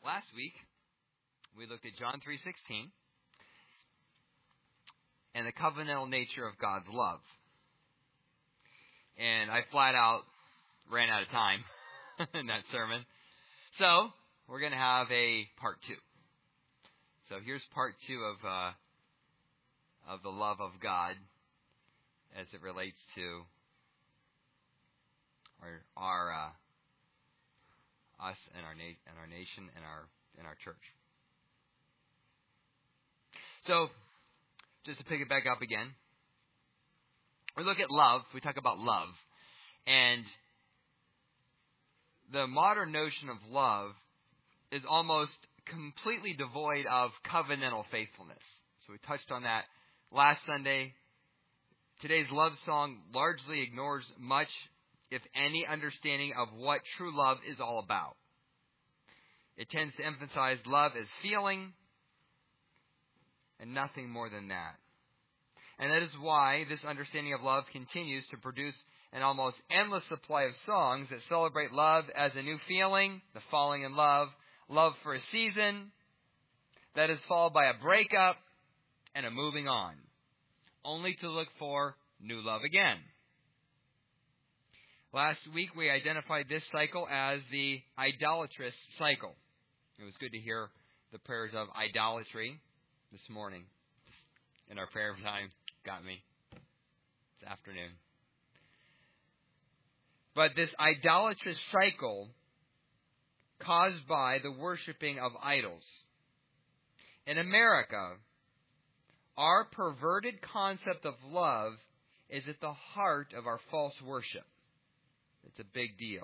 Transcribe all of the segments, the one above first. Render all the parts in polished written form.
Last week, we looked at John 3:16 and the covenantal nature of God's love. And I flat out ran out of time in that sermon. So, we're going to have a part 2. So, here's part 2 of the love of God as it relates to our us and our nation and our church. So, just to pick it back up again, we look at love. We talk about love, and the modern notion of love is almost completely devoid of covenantal faithfulness. So we touched on that last Sunday. Today's love song largely ignores much, if any, understanding of what true love is all about. It tends to emphasize love as feeling and nothing more than that. And that is why this understanding of love continues to produce an almost endless supply of songs that celebrate love as a new feeling, the falling in love, love for a season, that is followed by a breakup and a moving on, only to look for new love again. Last week we identified this cycle as the idolatrous cycle. It was good to hear the prayers of idolatry this morning in our prayer time. Got me. It's afternoon. But this idolatrous cycle caused by the worshiping of idols. In America, our perverted concept of love is at the heart of our false worship. It's a big deal.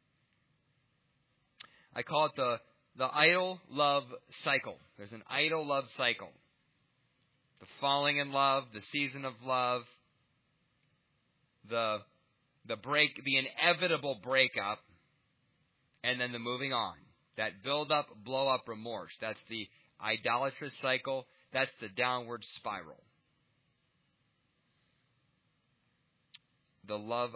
I call it the idol love cycle. There's an idol love cycle. The falling in love, the season of love, the inevitable breakup, and then the moving on. That build up, blow up remorse. That's the idolatrous cycle. That's the downward spiral. The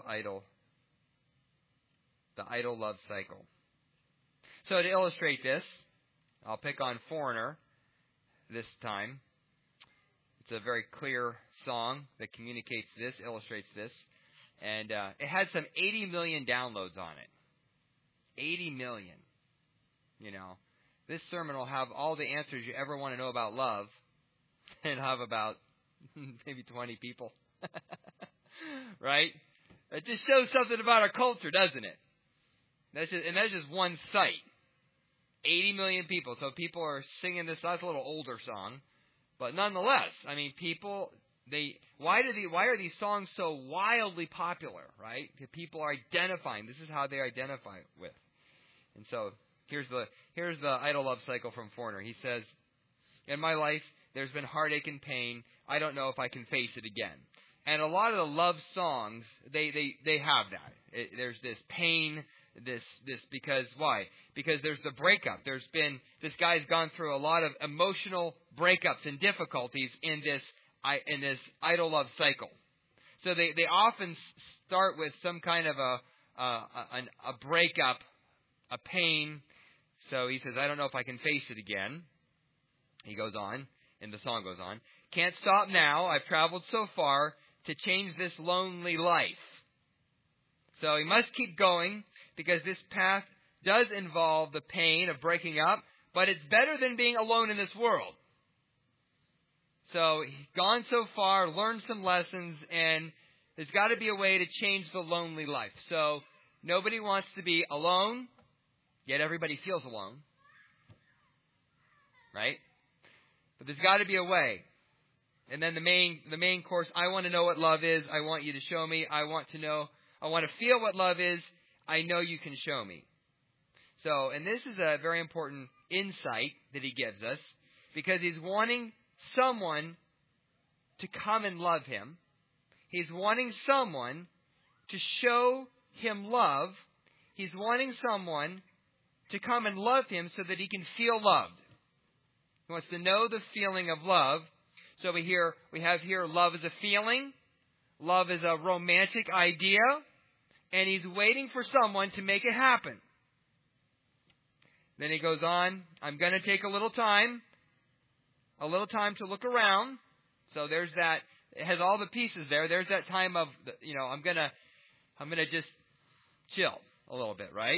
idol love cycle. So to illustrate this, I'll pick on Foreigner this time. It's a very clear song that communicates this, illustrates this. And it had some 80 million downloads on it. 80 million. You know, this sermon will have all the answers you ever want to know about love. And have about maybe 20 people. Right? It just shows something about our culture, doesn't it? That's just one site. 80 million people. So people are singing this. That's a little older song. But nonetheless, I mean, people, why are these songs so wildly popular, right? People are identifying. This is how they identify with. And so here's the idol love cycle from Foreigner. He says, in my life, there's been heartache and pain. I don't know if I can face it again. And a lot of the love songs, they have that. There's this pain, this because why? Because there's the breakup. This guy's gone through a lot of emotional breakups and difficulties in this idol love cycle. So they often start with some kind of a breakup, a pain. So he says, I don't know if I can face it again. He goes on, and the song goes on. Can't stop now. I've traveled so far to change this lonely life. So he must keep going because this path does involve the pain of breaking up, but it's better than being alone in this world. So he's gone so far, learned some lessons, and there's got to be a way to change the lonely life. So nobody wants to be alone, yet everybody feels alone. Right? But there's got to be a way. And then the main course, I want to know what love is. I want you to show me. I want to feel what love is. I know you can show me. So, and this is a very important insight that he gives us because he's wanting someone to come and love him. He's wanting someone to show him love. He's wanting someone to come and love him so that he can feel loved. He wants to know the feeling of love. So we have here love is a feeling. Love is a romantic idea. And he's waiting for someone to make it happen. Then he goes on, I'm going to take a little time to look around. So there's that, it has all the pieces there. There's that time of, I'm going to just chill a little bit, right?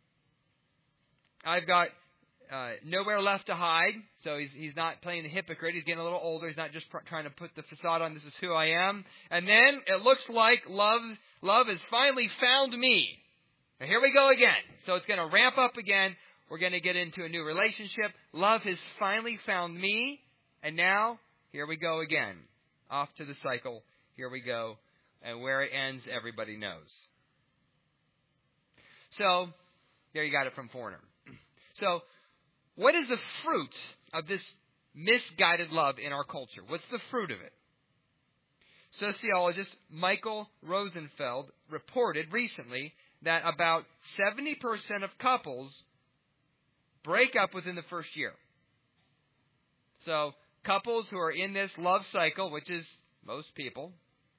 I've got nowhere left to hide. So he's not playing the hypocrite. He's getting a little older. He's not just trying to put the facade on, this is who I am. And then it looks like love has finally found me. Now here we go again. So it's going to ramp up again. We're going to get into a new relationship. Love has finally found me. And now, here we go again. Off to the cycle. Here we go. And where it ends, everybody knows. So, there you got it from Foreigner. So, what is the fruit of this misguided love in our culture? What's the fruit of it? Sociologist Michael Rosenfeld reported recently that about 70% of couples break up within the first year. So, couples who are in this love cycle, which is most people,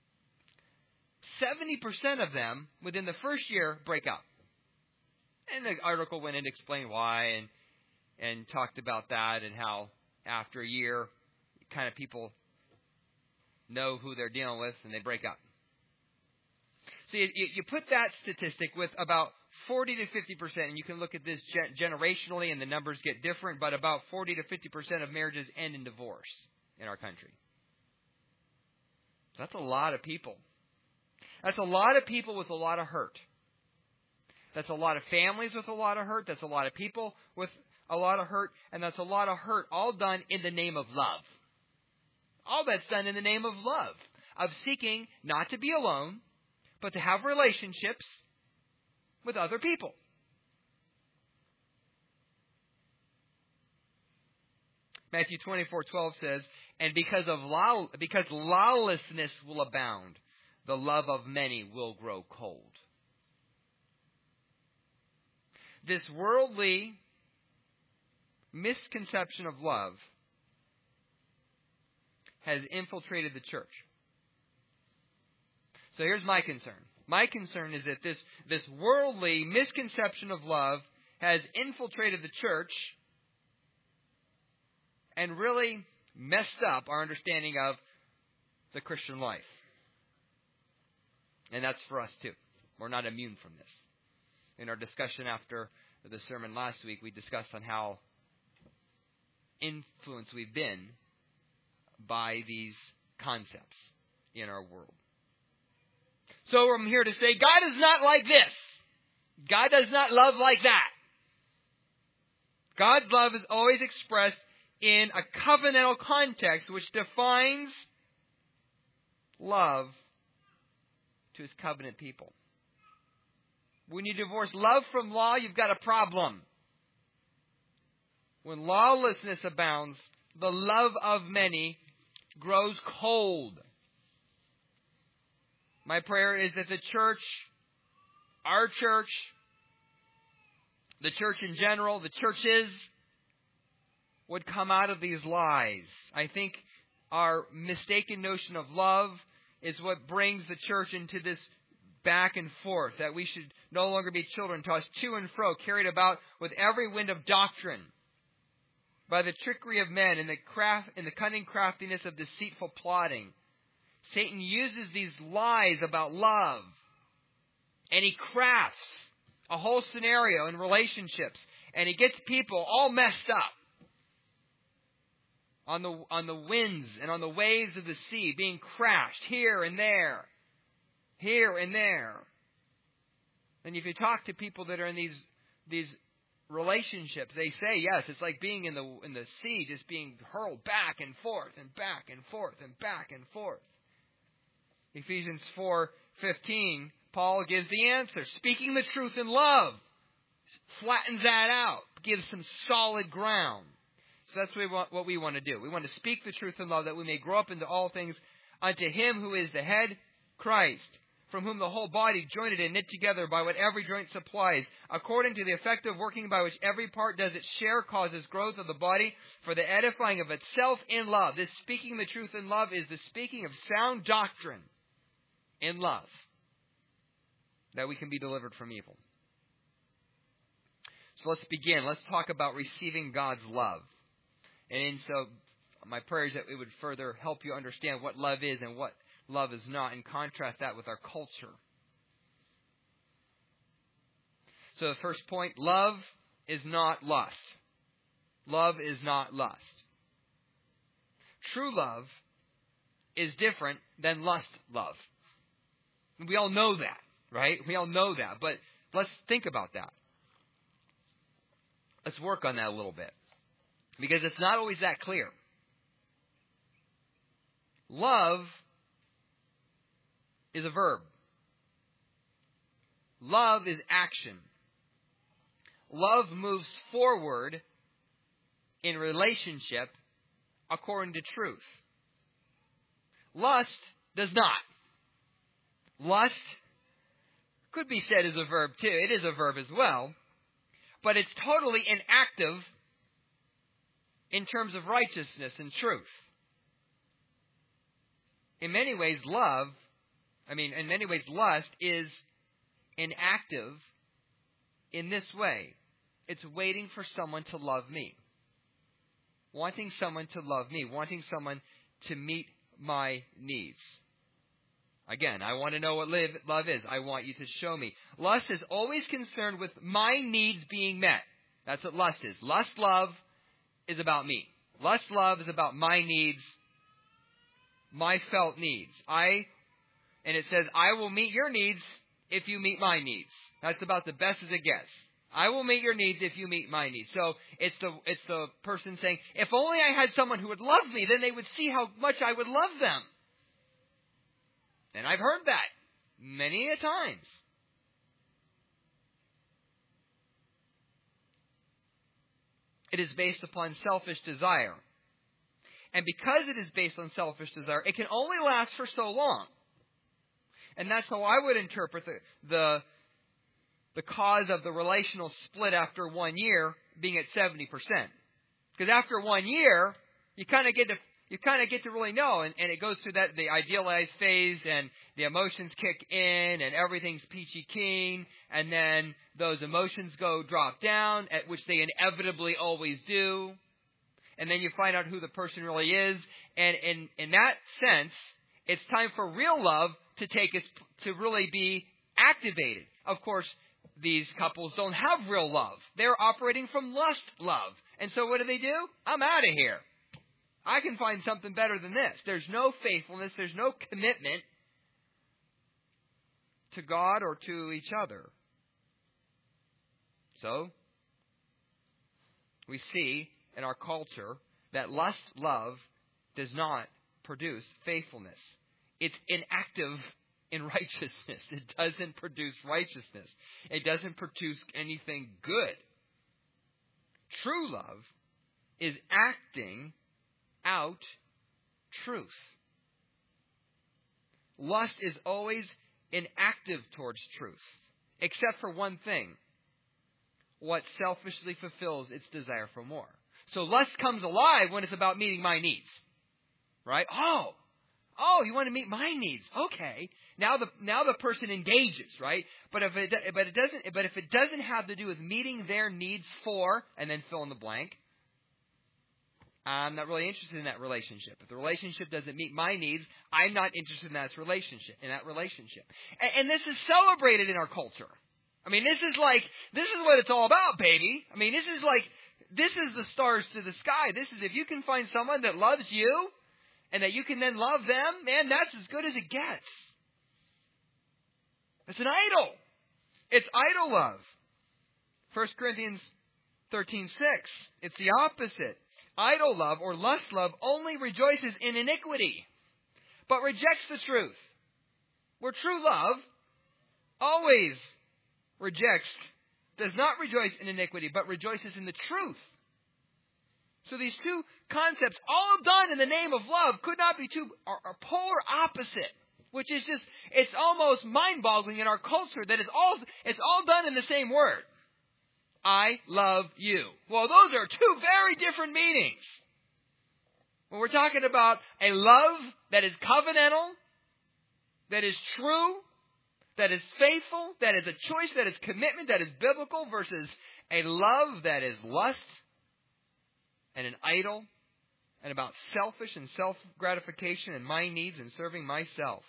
70% of them within the first year break up. And the article went in to explain why and talked about that and how after a year, kind of people know who they're dealing with and they break up. So you put that statistic with about 40 to 50%, and you can look at this generationally and the numbers get different, but about 40 to 50% of marriages end in divorce in our country. That's a lot of people. That's a lot of people with a lot of hurt. That's a lot of families with a lot of hurt. That's a lot of people with a lot of hurt. And that's a lot of hurt all done in the name of love. All that's done in the name of love. Of seeking not to be alone, but to have relationships with other people. Matthew 24:12 says, and because lawlessness will abound, the love of many will grow cold. This worldly misconception of love has infiltrated the church. So here's my concern. My concern is that this worldly misconception of love has infiltrated the church and really messed up our understanding of the Christian life. And that's for us too. We're not immune from this. In our discussion after the sermon last week, we discussed on how influenced we've been by these concepts in our world. So I'm here to say, God is not like this. God does not love like that. God's love is always expressed in a covenantal context which defines love to His covenant people. When you divorce love from law, you've got a problem. When lawlessness abounds, the love of many grows cold. My prayer is that the church, our church, the church in general, the churches, would come out of these lies. I think our mistaken notion of love is what brings the church into this back and forth, that we should no longer be children tossed to and fro, carried about with every wind of doctrine, by the trickery of men and the cunning craftiness of deceitful plotting. Satan uses these lies about love, and he crafts a whole scenario in relationships, and he gets people all messed up on the winds and on the waves of the sea, being crashed here and there, here and there. And if you talk to people that are in these relationships, they say, yes, it's like being in the sea, just being hurled back and forth and back and forth and back and forth. Ephesians 4:15, Paul gives the answer. Speaking the truth in love flattens that out, gives some solid ground. So that's what we want to do. We want to speak the truth in love, that we may grow up into all things unto Him who is the head, Christ, from whom the whole body, jointed and knit together by what every joint supplies, according to the effective working by which every part does its share, causes growth of the body for the edifying of itself in love. This speaking the truth in love is the speaking of sound doctrine in love, that we can be delivered from evil. So let's begin. Let's talk about receiving God's love. And so my prayer is that it would further help you understand what love is and what love is not, and contrast that with our culture. So the first point, love is not lust. Love is not lust. True love is different than lust love. We all know that, right? We all know that, but let's think about that. Let's work on that a little bit, because it's not always that clear. Love is a verb. Love is action. Love moves forward in relationship according to truth. Lust does not. Lust could be said as a verb too. It is a verb as well. But it's totally inactive in terms of righteousness and truth. In many ways, lust is inactive in this way. It's waiting for someone to love me. Wanting someone to love me. Wanting someone to meet my needs. Again, I want to know what love is. I want you to show me. Lust is always concerned with my needs being met. That's what lust is. Lust love is about me. Lust love is about my needs, my felt needs. And it says, I will meet your needs if you meet my needs. That's about the best as it gets. I will meet your needs if you meet my needs. So it's the person saying, if only I had someone who would love me, then they would see how much I would love them. And I've heard that many a times. It is based upon selfish desire. And because it is based on selfish desire, it can only last for so long. And that's how I would interpret the cause of the relational split after 1 year being at 70%. Because after 1 year, you kind of get to really know, and it goes through that the idealized phase, and the emotions kick in, and everything's peachy keen, and then those emotions drop down, at which they inevitably always do, and then you find out who the person really is, and in that sense, it's time for real love to really be activated. Of course, these couples don't have real love. They're operating from lust love. And so what do? I'm out of here. I can find something better than this. There's no faithfulness. There's no commitment to God or to each other. So, we see in our culture that lust love does not produce faithfulness. It's inactive in righteousness. It doesn't produce righteousness. It doesn't produce anything good. True love is acting out truth. Lust is always inactive towards truth, except for one thing: what selfishly fulfills its desire for more. So lust comes alive when it's about meeting my needs, right? Oh, you want to meet my needs? Okay. Now the person engages, right? But if it doesn't have to do with meeting their needs for, and then fill in the blank, I'm not really interested in that relationship. If the relationship doesn't meet my needs, I'm not interested in that relationship. And this is celebrated in our culture. I mean, this is what it's all about, baby. I mean, this is the stars to the sky. This is, if you can find someone that loves you, and that you can then love them, man, that's as good as it gets. It's an idol. It's idol love. 1 Corinthians 13:6. It's the opposite. Idol love or lust love only rejoices in iniquity, but rejects the truth. Where true love always does not rejoice in iniquity, but rejoices in the truth. So these two concepts, all done in the name of love, could not be are polar opposite. Which is just, it's almost mind-boggling in our culture that it's all done in the same word. I love you. Well, those are two very different meanings. When we're talking about a love that is covenantal, that is true, that is faithful, that is a choice, that is commitment, that is biblical, versus A love that is lust and an idol and about selfish and self-gratification and my needs and serving myself.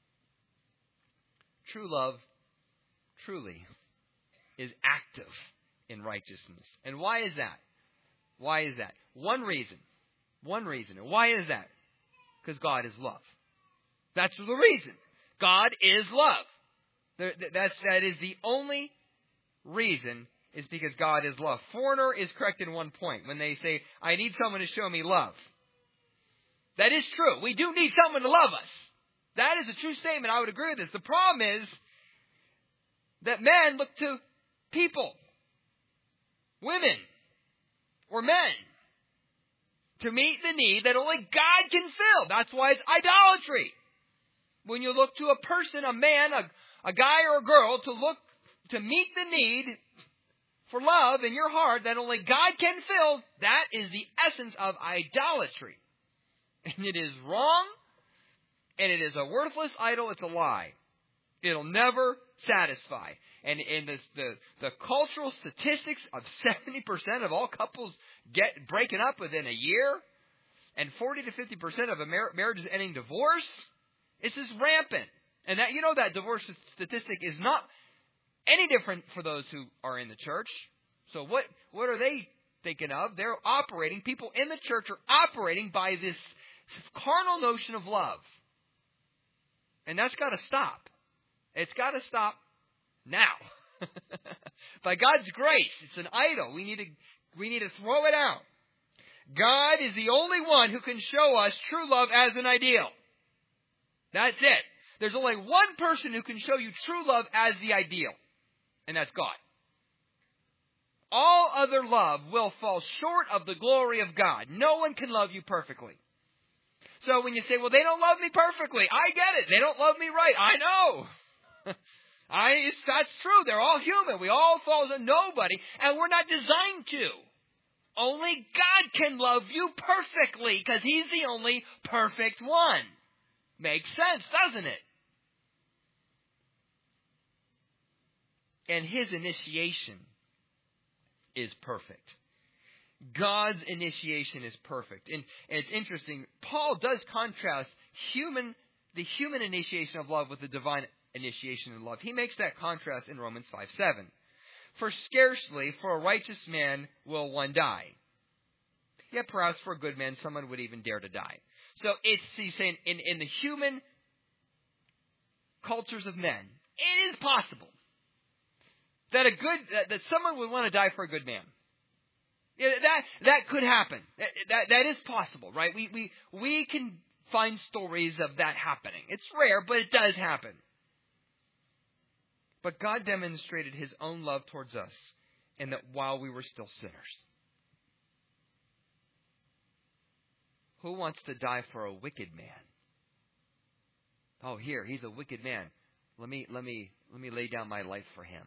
True love, truly, is active in righteousness. And why is that? Why is that? One reason. And why is that? Because God is love. That's the reason. God is love. That is the only reason, is because God is love. Foreigner is correct in one point when they say, I need someone to show me love. That is true. We do need someone to love us. That is a true statement. I would agree with this. The problem is that men look to people, women, or men to meet the need that only God can fill. That's why it's idolatry. When you look to a person, a man, a guy or a girl, to meet the need for love in your heart that only God can fill, that is the essence of idolatry. And it is wrong, and it is a worthless idol. It's a lie. It'll never satisfy. And in the cultural statistics of 70% of all couples breaking up within a year, and 40 to 50% of marriages ending divorce, it's just rampant. And that divorce statistic is not any different for those who are in the church. So what are they thinking of? People in the church are operating by this carnal notion of love. And that's got to stop. It's got to stop now. By God's grace, it's an idol. We need to throw it out. God is the only one who can show us true love as an ideal. That's it. There's only one person who can show you true love as the ideal, and that's God. All other love will fall short of the glory of God. No one can love you perfectly. So when you say, well, they don't love me perfectly, I get it. They don't love me right. I know. That's true. They're all human. We all fall to nobody, and we're not designed to. Only God can love you perfectly because He's the only perfect one. Makes sense, doesn't it? And His initiation is perfect. God's initiation is perfect. And it's interesting, Paul does contrast the human initiation of love with the divine initiation of love. He makes that contrast in Romans 5:7. For scarcely for a righteous man will one die. Yet perhaps for a good man someone would even dare to die. So he's saying in the human cultures of men, it is possible that that someone would want to die for a good man. Yeah, that could happen. That is possible, right? We can find stories of that happening. It's rare, but it does happen. But God demonstrated His own love towards us in that while we were still sinners. Who wants to die for a wicked man? Oh, he's a wicked man. Let me lay down my life for him.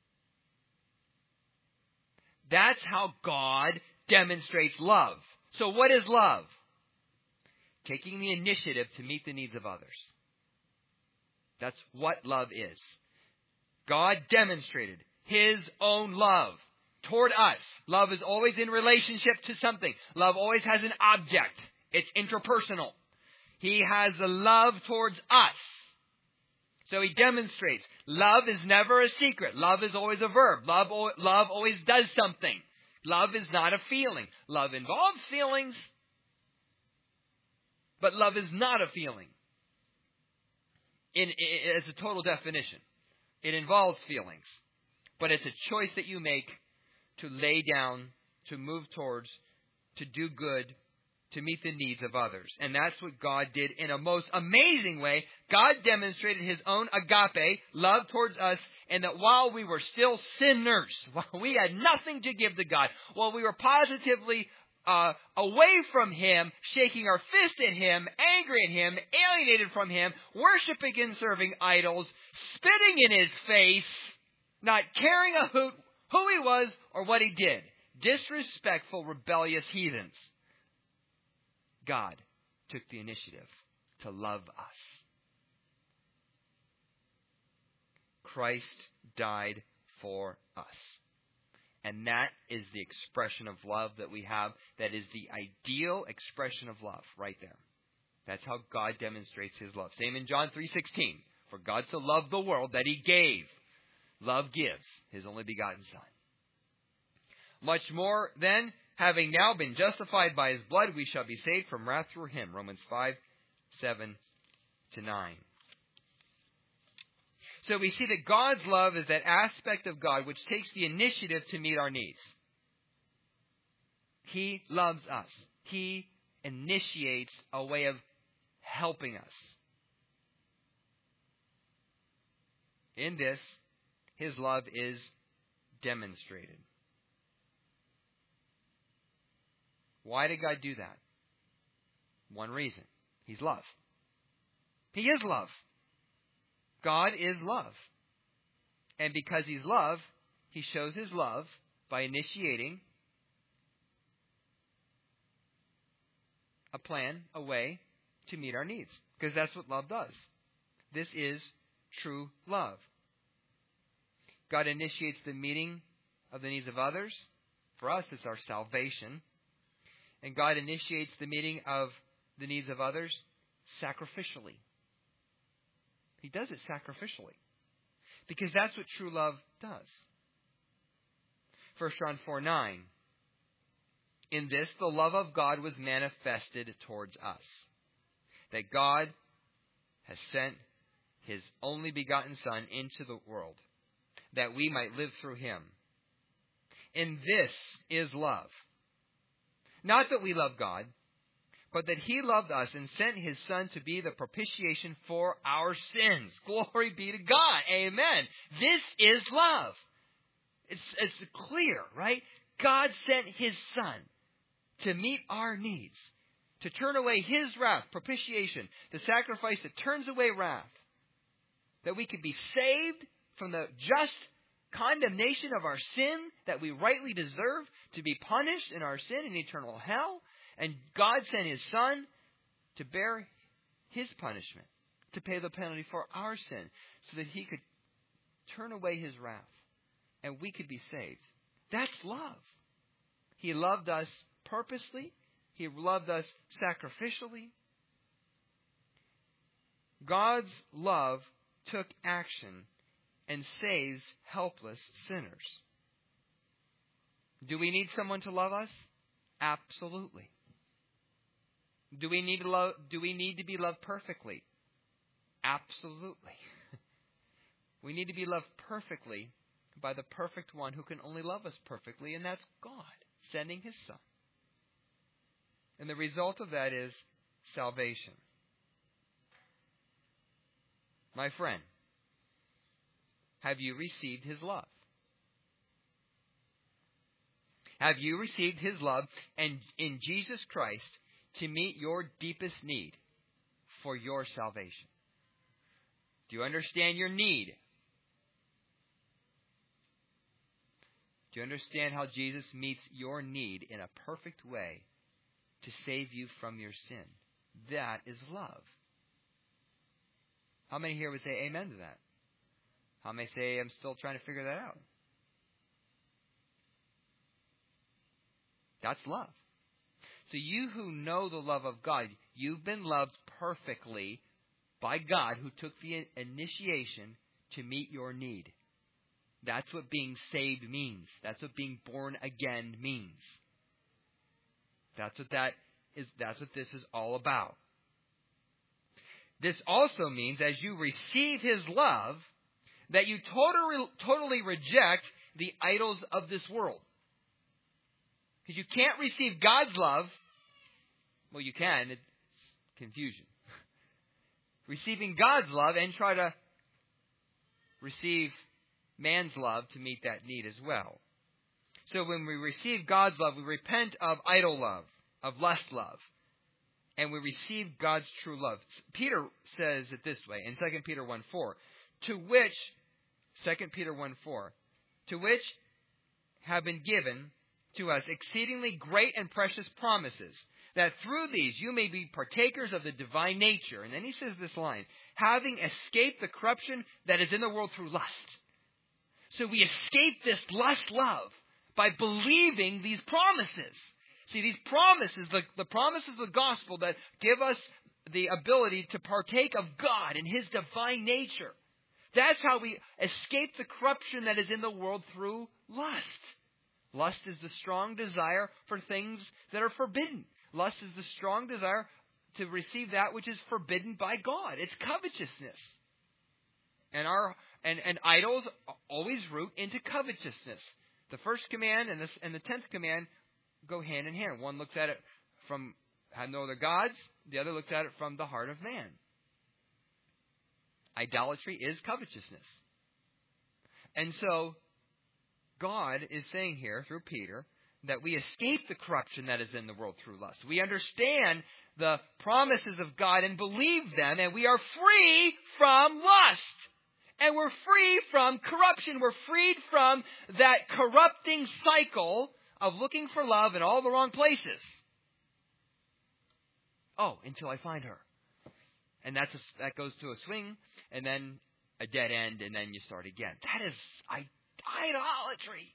That's how God demonstrates love. So what is love? Taking the initiative to meet the needs of others. That's what love is. God demonstrated His own love toward us. Love is always in relationship to something. Love always has an object. It's interpersonal. He has a love towards us. So He demonstrates. Love is never a secret. Love is always a verb. Love always does something. Love is not a feeling. Love involves feelings, but love is not a feeling. As a total definition. It involves feelings, but it's a choice that you make to lay down, to move towards, to do good, to meet the needs of others. And that's what God did in a most amazing way. God demonstrated His own agape, love towards us, and that while we were still sinners, while we had nothing to give to God, while we were positively away from Him, shaking our fist at Him, angry at Him, alienated from Him, worshiping and serving idols, spitting in His face, not caring a hoot who He was or what He did. Disrespectful, rebellious heathens. God took the initiative to love us. Christ died for us. And that is the expression of love that we have. That is the ideal expression of love right there. That's how God demonstrates His love. Same in John 3:16. For God so loved the world that He gave. Love gives His only begotten Son. Much more then, having now been justified by His blood, we shall be saved from wrath through Him. Romans 5:7-9. So we see that God's love is that aspect of God which takes the initiative to meet our needs. He loves us. He initiates a way of helping us. In this, His love is demonstrated. Why did God do that? One reason. He's love. He is love. God is love. And because He's love, He shows His love by initiating a plan, a way to meet our needs. Because that's what love does. This is true love. God initiates the meeting of the needs of others. For us, it's our salvation. And God initiates the meeting of the needs of others sacrificially. He does it sacrificially. Because that's what true love does. 1 John 4:9. In this, the love of God was manifested towards us. That God has sent His only begotten Son into the world. That we might live through Him. And this is love. Not that we love God, but that He loved us and sent His Son to be the propitiation for our sins. Glory be to God. Amen. This is love. It's clear, right? God sent His Son to meet our needs, to turn away His wrath, propitiation, the sacrifice that turns away wrath, that we could be saved from the just condemnation of our sin that we rightly deserve, to be punished in our sin in eternal hell. And God sent His Son to bear His punishment, to pay the penalty for our sin, so that He could turn away His wrath and we could be saved. That's love. He loved us purposely. He loved us sacrificially. God's love took action and saves helpless sinners. Do we need someone to love us? Absolutely. Do we need to be loved perfectly? Absolutely. We need to be loved perfectly by the perfect one who can only love us perfectly, and that's God, sending His Son. And the result of that is salvation. My friend, have you received His love? Have you received His love and in Jesus Christ to meet your deepest need for your salvation? Do you understand your need? Do you understand how Jesus meets your need in a perfect way to save you from your sin? That is love. How many here would say amen to that? How many say, I'm still trying to figure that out? That's love. So you who know the love of God, you've been loved perfectly by God, who took the initiation to meet your need. That's what being saved means. That's what being born again means. That's what this is all about. This also means, as you receive His love, that you totally reject the idols of this world. Because you can't receive God's love. Well, you can. It's confusion. Receiving God's love and try to receive man's love to meet that need as well. So when we receive God's love, we repent of idol love, of lust love, and we receive God's true love. Peter says it this way in 2 Peter 1:4, to which have been given to us exceedingly great and precious promises, that through these you may be partakers of the divine nature. And then he says this line, having escaped the corruption that is in the world through lust. So we escape this lust love by believing these promises. See, these promises, the promises of the gospel that give us the ability to partake of God and His divine nature. That's how we escape the corruption that is in the world through lust. Lust is the strong desire for things that are forbidden. Lust is the strong desire to receive that which is forbidden by God. It's covetousness. And idols always root into covetousness. The first command and the 10th command go hand in hand. One looks at it from have no other gods. The other looks at it from the heart of man. Idolatry is covetousness. And so, God is saying here through Peter that we escape the corruption that is in the world through lust. We understand the promises of God and believe them, and we are free from lust. And we're free from corruption. We're freed from that corrupting cycle of looking for love in all the wrong places. Oh, until I find her. And that goes to a swing, and then a dead end, and then you start again. That is idolatry.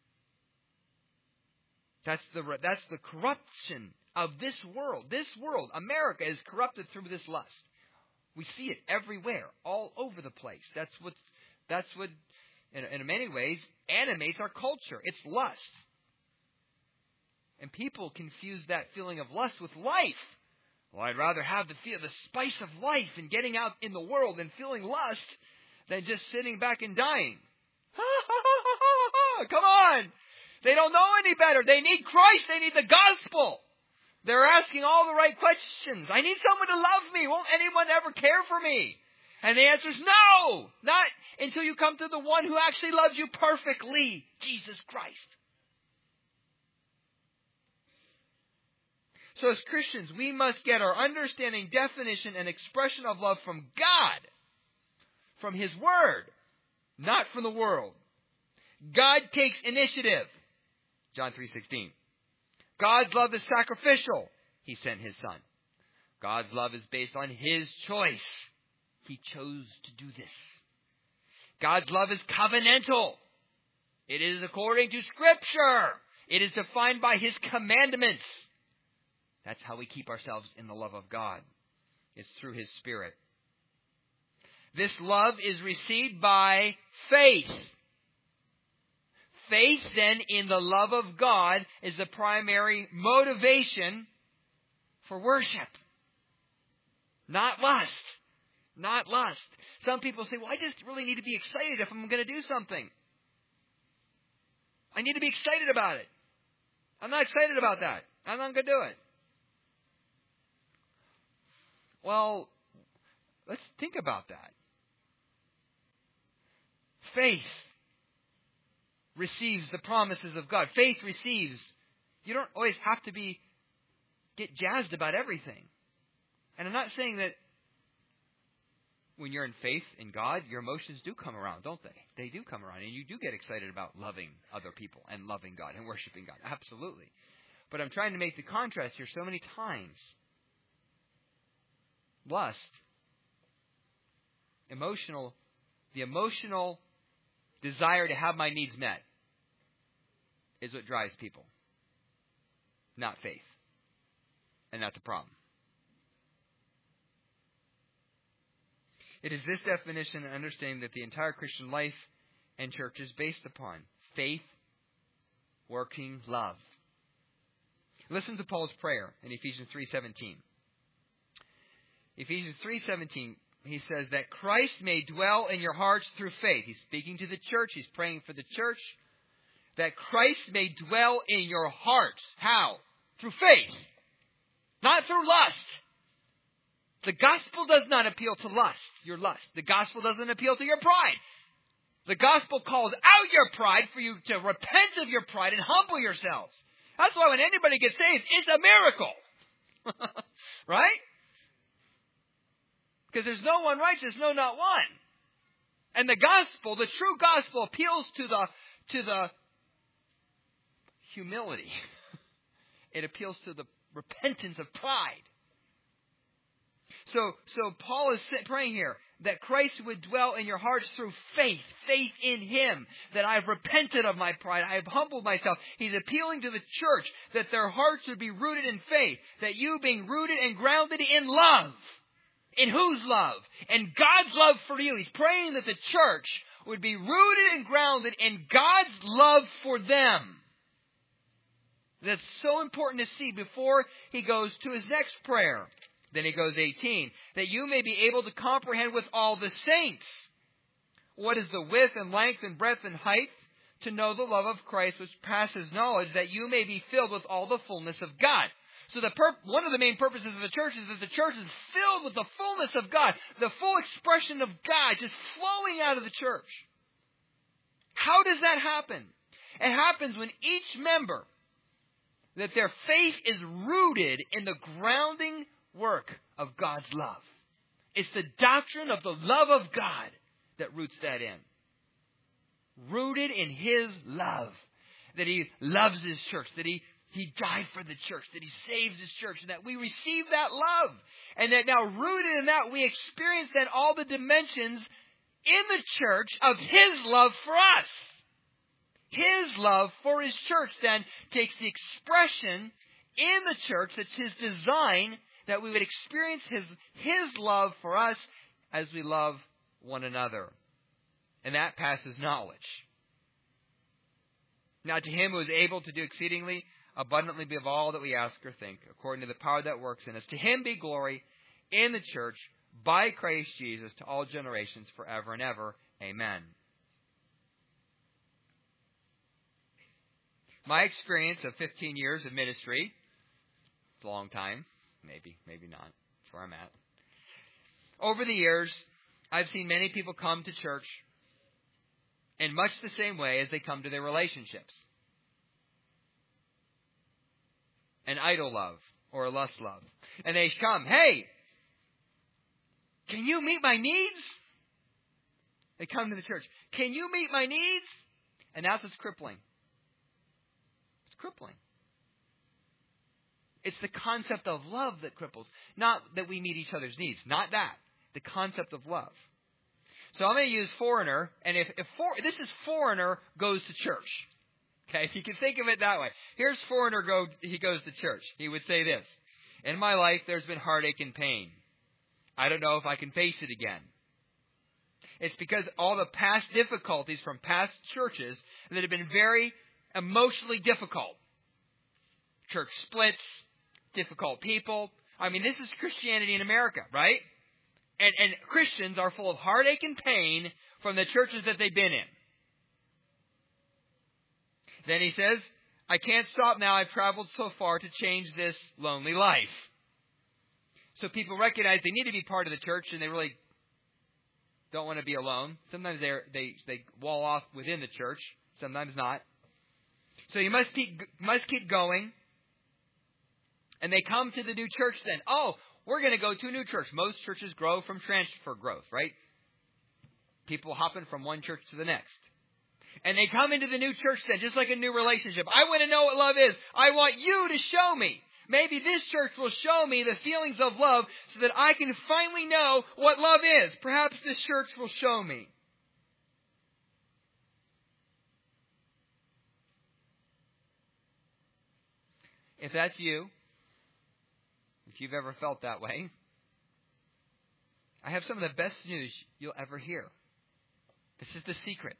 That's the corruption of this world. This world, America, is corrupted through this lust. We see it everywhere, all over the place. That's what in many ways animates our culture. It's lust. And people confuse that feeling of lust with life. Well, I'd rather have the spice of life and getting out in the world and feeling lust than just sitting back and dying. Come on! They don't know any better. They need Christ. They need the gospel. They're asking all the right questions. I need someone to love me. Won't anyone ever care for me? And the answer is no! Not until you come to the one who actually loves you perfectly, Jesus Christ. So as Christians, we must get our understanding, definition, and expression of love from God, from His Word, not from the world. God takes initiative. John 3:16. God's love is sacrificial. He sent His Son. God's love is based on His choice. He chose to do this. God's love is covenantal. It is according to Scripture. It is defined by His commandments. That's how we keep ourselves in the love of God. It's through His Spirit. This love is received by faith. Faith, then, in the love of God is the primary motivation for worship. Not lust. Not lust. Some people say, well, I just really need to be excited if I'm going to do something. I need to be excited about it. I'm not excited about that. I'm not going to do it. Well, let's think about that. Faith receives the promises of God. Faith receives. You don't always have to get jazzed about everything. And I'm not saying that when you're in faith in God, your emotions do come around, don't they? They do come around. And you do get excited about loving other people and loving God and worshiping God. Absolutely. But I'm trying to make the contrast here so many times. Lust, the emotional desire to have my needs met is what drives people, not faith. And that's a problem. It is this definition and understanding that the entire Christian life and church is based upon. Faith, working love. Listen to Paul's prayer in Ephesians 3:17. Ephesians 3:17, he says that Christ may dwell in your hearts through faith. He's speaking to the church. He's praying for the church. That Christ may dwell in your hearts. How? Through faith. Not through lust. The gospel does not appeal to your lust. The gospel doesn't appeal to your pride. The gospel calls out your pride for you to repent of your pride and humble yourselves. That's why when anybody gets saved, it's a miracle. Right? Because there's no one righteous, no, not one. And the gospel, the true gospel, appeals to the humility. It appeals to the repentance of pride. So Paul is praying here that Christ would dwell in your hearts through faith in Him, that I've repented of my pride, I've humbled myself. He's appealing to the church that their hearts would be rooted in faith, that you being rooted and grounded in love. In whose love? In God's love for you. He's praying that the church would be rooted and grounded in God's love for them. That's so important to see before he goes to his next prayer. Then he goes 18, that you may be able to comprehend with all the saints what is the width and length and breadth and height, to know the love of Christ which passes knowledge, that you may be filled with all the fullness of God. So one of the main purposes of the church is that the church is filled with the fullness of God, the full expression of God just flowing out of the church. How does that happen? It happens when each member, that their faith is rooted in the grounding work of God's love. It's the doctrine of the love of God that roots that in. Rooted in His love. That He loves His church. That He died for the church. That He saves His church. And that we receive that love. And that now rooted in that, we experience then all the dimensions in the church of His love for us. His love for His church then takes the expression in the church. That's His design, that we would experience His love for us as we love one another. And that passes knowledge. Now to Him who is able to do exceedingly abundantly above all that we ask or think, according to the power that works in us, to Him be glory in the church by Christ Jesus to all generations forever and ever. Amen. My experience of 15 years of ministry, it's a long time, maybe not, that's where I'm at. Over the years, I've seen many people come to church in much the same way as they come to their relationships. An idol love or a lust love. And they come, hey, can you meet my needs? They come to the church. Can you meet my needs? And that's what's crippling. Crippling. It's the concept of love that cripples. Not that we meet each other's needs. Not that. The concept of love. So I'm going to use foreigner. And if this is foreigner goes to church. Okay, if you can think of it that way. Here's foreigner he goes to church. He would say this. In my life there's been heartache and pain. I don't know if I can face it again. It's because all the past difficulties from past churches that have been very emotionally difficult. Church splits, difficult people. I mean, this is Christianity in America, right? And Christians are full of heartache and pain from the churches that they've been in. Then he says, I can't stop now. I've traveled so far to change this lonely life. So people recognize they need to be part of the church and they really don't want to be alone. Sometimes they wall off within the church. Sometimes not. So you must keep going. And they come to the new church then. Oh, we're going to go to a new church. Most churches grow from transfer growth, right? People hopping from one church to the next. And they come into the new church then, just like a new relationship. I want to know what love is. I want you to show me. Maybe this church will show me the feelings of love so that I can finally know what love is. Perhaps this church will show me. If that's you, if you've ever felt that way, I have some of the best news you'll ever hear. This is the secret.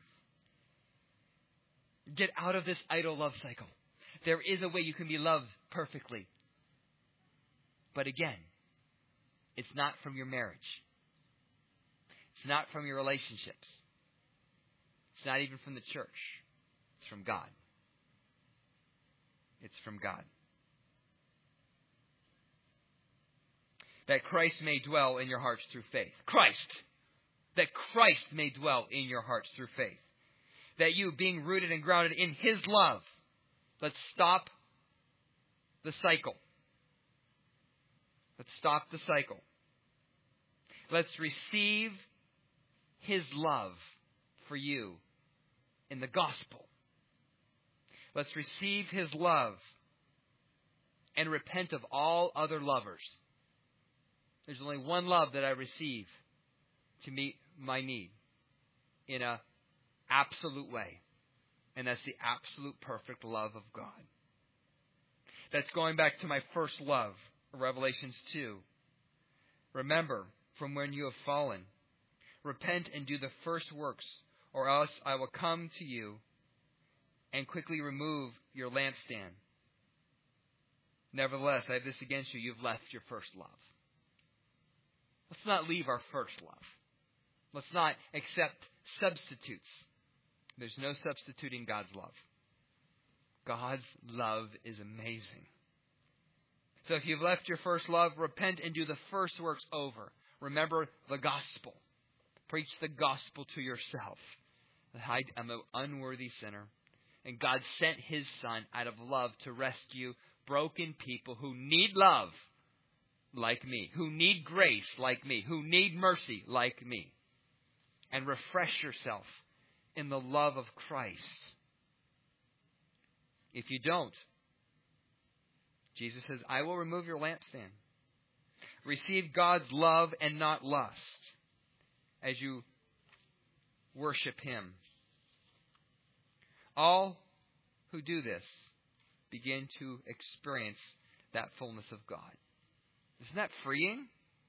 Get out of this idol love cycle. There is a way you can be loved perfectly. But again, it's not from your marriage. It's not from your relationships. It's not even from the church. It's from God. It's from God. That Christ may dwell in your hearts through faith. Christ. That Christ may dwell in your hearts through faith. That you, being rooted and grounded in His love. Let's stop the cycle. Let's stop the cycle. Let's receive His love for you in the gospel. Let's receive His love and repent of all other lovers. There's only one love that I receive. to meet my need in an absolute way. And that's the absolute perfect love of God. That's going back to my first love, Revelations 2. Remember from when you have fallen. Repent and do the first works, or else I will come to you and quickly remove your lampstand. Nevertheless, I have this against you. You've left your first love. Let's not leave our first love. Let's not accept substitutes. There's no substituting God's love. God's love is amazing. So if you've left your first love, repent and do the first works over. Remember the gospel. Preach the gospel to yourself. I am an unworthy sinner. And God sent His Son out of love to rescue broken people who need love like me, who need grace like me, who need mercy like me. And refresh yourself in the love of Christ. If you don't, Jesus says, I will remove your lampstand. Receive God's love and not lust as you worship Him. All who do this begin to experience that fullness of God. Isn't that freeing?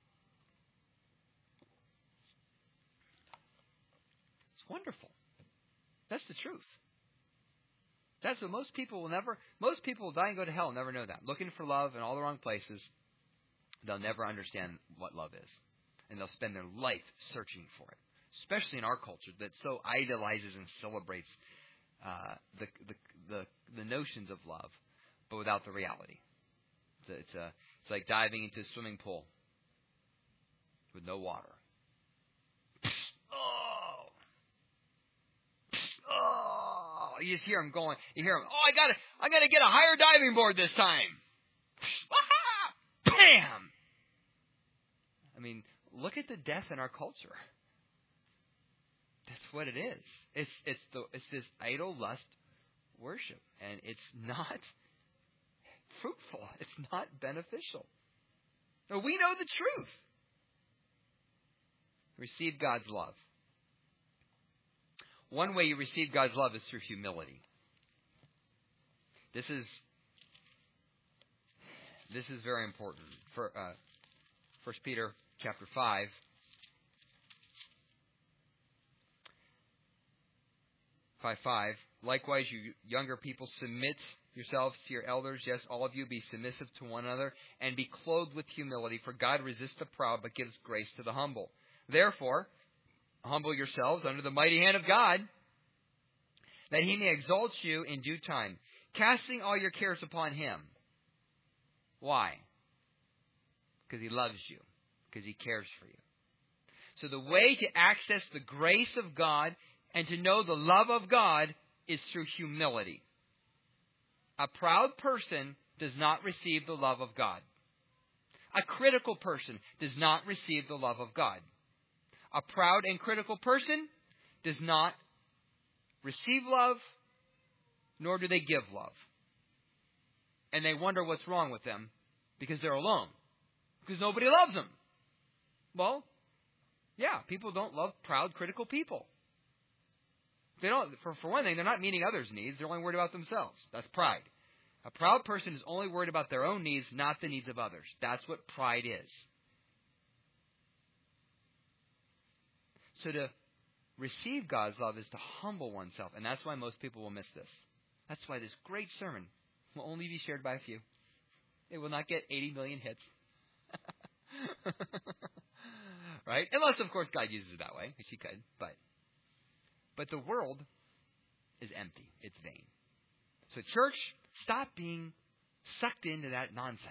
It's wonderful. That's the truth. That's what most people will die and go to hell and never know that. Looking for love in all the wrong places, they'll never understand what love is. And they'll spend their life searching for it. Especially in our culture that so idolizes and celebrates the notions of love, but without the reality. It's like diving into a swimming pool with no water. Oh, you just hear him going. You hear him. Oh, I gotta get a higher diving board this time. Bam! I mean, look at the death in our culture. That's what it is. It's this idol lust worship, and it's not fruitful. It's not beneficial. No, we know the truth. Receive God's love. One way you receive God's love is through humility. This is very important. For 1 Peter chapter 5. 5:5. Likewise, you younger people, submit yourselves to your elders. Yes, all of you be submissive to one another and be clothed with humility. For God resists the proud, but gives grace to the humble. Therefore, humble yourselves under the mighty hand of God, that He may exalt you in due time, casting all your cares upon Him. Why? Because He loves you. Because He cares for you. So the way to access the grace of God and to know the love of God is through humility. A proud person does not receive the love of God. A critical person does not receive the love of God. A proud and critical person does not receive love, nor do they give love. And they wonder what's wrong with them because they're alone. Because nobody loves them. Well, yeah, people don't love proud, critical people. They don't. For one thing, they're not meeting others' needs. They're only worried about themselves. That's pride. A proud person is only worried about their own needs, not the needs of others. That's what pride is. So to receive God's love is to humble oneself. And that's why most people will miss this. That's why this great sermon will only be shared by a few. It will not get 80 million hits. Right? Unless, of course, God uses it that way, which He could. But the world is empty. It's vain. So church, stop being sucked into that nonsense.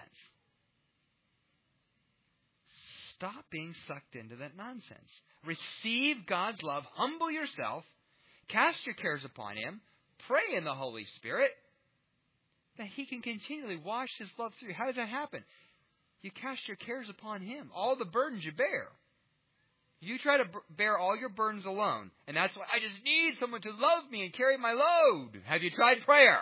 Stop being sucked into that nonsense. Receive God's love. Humble yourself. Cast your cares upon Him. Pray in the Holy Spirit that He can continually wash His love through you. How does that happen? You cast your cares upon Him. All the burdens you bear. You try to bear all your burdens alone. And that's why I just need someone to love me and carry my load. Have you tried prayer?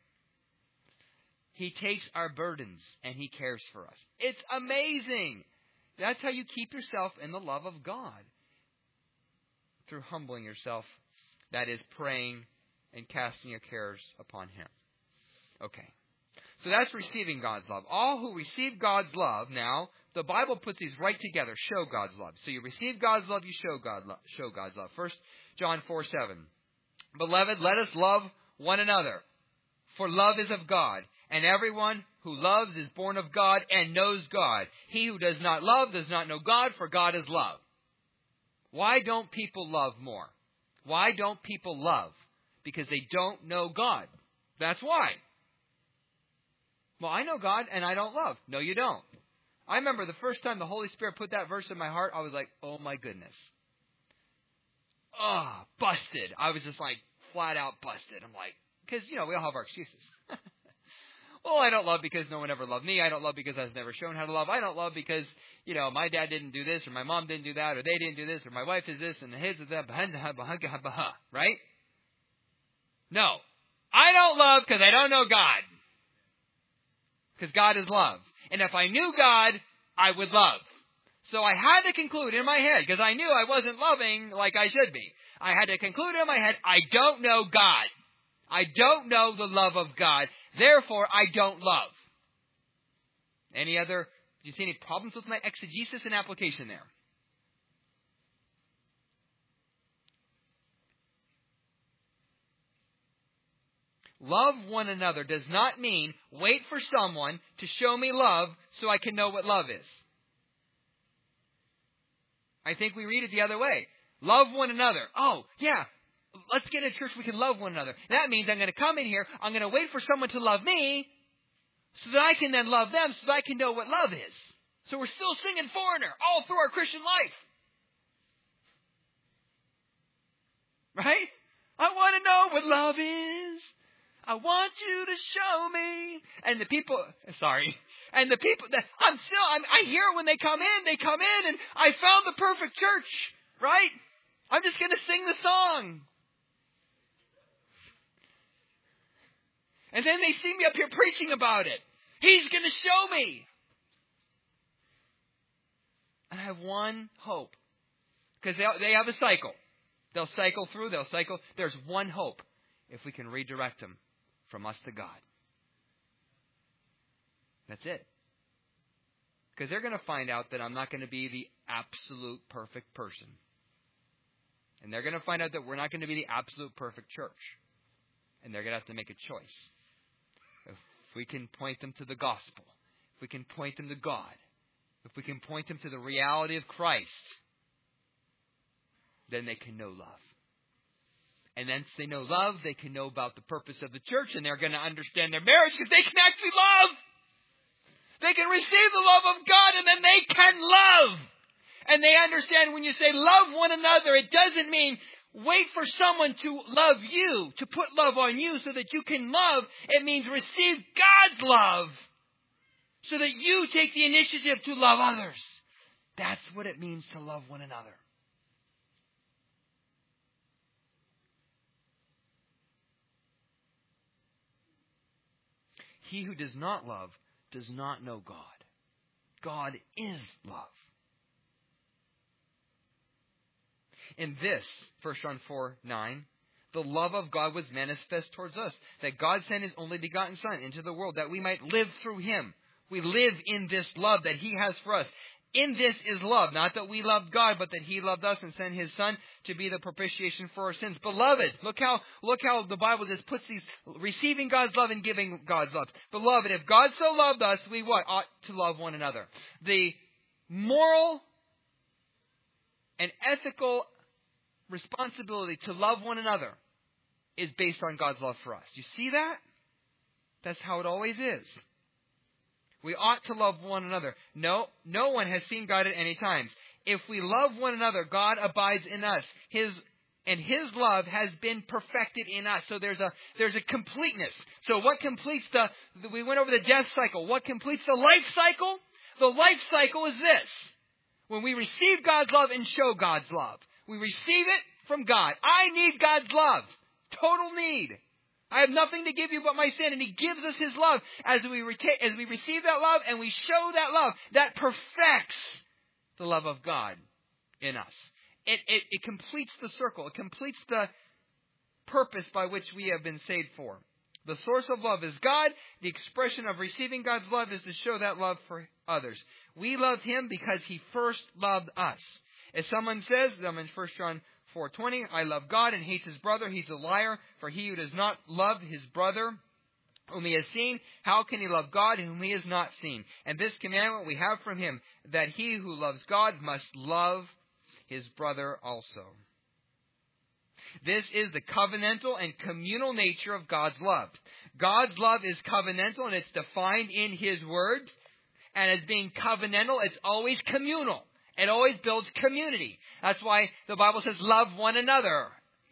He takes our burdens and He cares for us. It's amazing. That's how you keep yourself in the love of God. through humbling yourself. That is praying and casting your cares upon Him. Okay. So that's receiving God's love. All who receive God's love, now, the Bible puts these right together, show God's love. So you receive God's love, you show God's love. 1 John 4:7. Beloved, let us love one another, for love is of God, and everyone who loves is born of God and knows God. He who does not love does not know God, for God is love. Why don't people love more? Why don't people love? Because they don't know God. That's why. Well, I know God and I don't love. No, you don't. I remember the first time the Holy Spirit put that verse in my heart, I was like, oh my goodness. Oh, busted. I was just like flat out busted. I'm like, because, we all have our excuses. Well, I don't love because no one ever loved me. I don't love because I was never shown how to love. I don't love because, my dad didn't do this, or my mom didn't do that, or they didn't do this, or my wife is this, and his is that, right? No. I don't love because I don't know God. Because God is love. And if I knew God, I would love. So I had to conclude in my head, because I knew I wasn't loving like I should be. I had to conclude in my head, I don't know God. I don't know the love of God. Therefore, I don't love. Do you see any problems with my exegesis and application there? Love one another does not mean wait for someone to show me love so I can know what love is. I think we read it the other way. Love one another. Oh, yeah. Let's get in a church we can love one another. That means I'm going to come in here. I'm going to wait for someone to love me so that I can then love them so that I can know what love is. So we're still singing Foreigner all through our Christian life. Right? I want to know what love is. I want you to show me. And the people that I hear when they come in and I found the perfect church, right? I'm just going to sing the song. And then they see me up here preaching about it. He's going to show me. And I have one hope. Because they have a cycle. They'll cycle through. There's one hope. If we can redirect them from us to God. That's it. Because they're going to find out that I'm not going to be the absolute perfect person. And they're going to find out that we're not going to be the absolute perfect church. And they're going to have to make a choice. If we can point them to the gospel, if we can point them to God, if we can point them to the reality of Christ, then they can know love. And then once they know love, they can know about the purpose of the church, and they're going to understand their marriage because they can actually love. They can receive the love of God, and then they can love. And they understand when you say love one another, it doesn't mean wait for someone to love you, to put love on you so that you can love. It means receive God's love so that you take the initiative to love others. That's what it means to love one another. He who does not love does not know God. God is love. In this, 1 John 4:9, the love of God was manifest towards us, that God sent His only begotten Son into the world, that we might live through Him. We live in this love that He has for us. In this is love, not that we loved God, but that He loved us and sent His Son to be the propitiation for our sins. Beloved, look how the Bible just puts these, receiving God's love and giving God's love. Beloved, if God so loved us, we what? Ought to love one another. The moral and ethical responsibility to love one another is based on God's love for us. You see that? That's how it always is. We ought to love one another. No one has seen God at any time. If we love one another, God abides in us. His love has been perfected in us. So there's a completeness. So what completes we went over the death cycle. What completes the life cycle? The life cycle is this. When we receive God's love and show God's love. We receive it from God. I need God's love. Total need. I have nothing to give you but my sin. And He gives us His love. As we receive that love and we show that love, that perfects the love of God in us. it completes the circle. It completes the purpose by which we have been saved for. The source of love is God. The expression of receiving God's love is to show that love for others. We love Him because He first loved us. If someone says, in 1 John 4:20, I love God and hates his brother, he's a liar. For he who does not love his brother whom he has seen, how can he love God whom he has not seen? And this commandment we have from Him, that he who loves God must love his brother also. This is the covenantal and communal nature of God's love. God's love is covenantal, and it's defined in His Word. And as being covenantal, it's always communal. It always builds community. That's why the Bible says, love one another.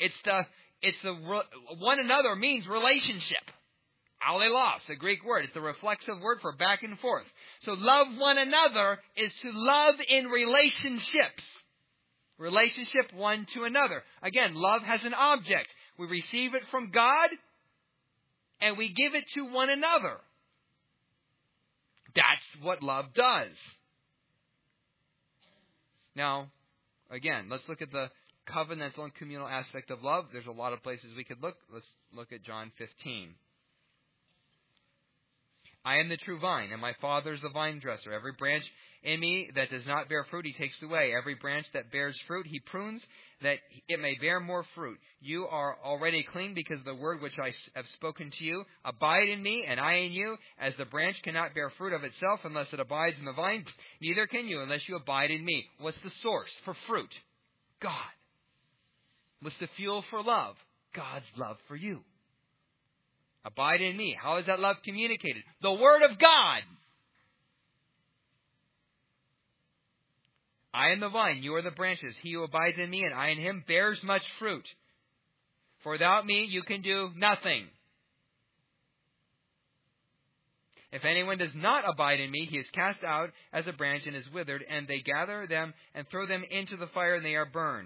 One another means relationship. Alelos, the Greek word. It's the reflexive word for back and forth. So love one another is to love in relationships. Relationship one to another. Again, love has an object. We receive it from God, and we give it to one another. That's what love does. Now, again, let's look at the covenantal and communal aspect of love. There's a lot of places we could look. Let's look at John 15. I am the true vine, and my Father is the vine dresser. Every branch in me that does not bear fruit, He takes away. Every branch that bears fruit, He prunes, that it may bear more fruit. You are already clean because of the word which I have spoken to you. Abide in me, and I in you. As the branch cannot bear fruit of itself unless it abides in the vine, neither can you unless you abide in me. What's the source for fruit? God. What's the fuel for love? God's love for you. Abide in me. How is that love communicated? The Word of God. I am the vine, you are the branches. He who abides in me and I in him bears much fruit. For without me you can do nothing. If anyone does not abide in me, he is cast out as a branch and is withered, and they gather them and throw them into the fire, and they are burned.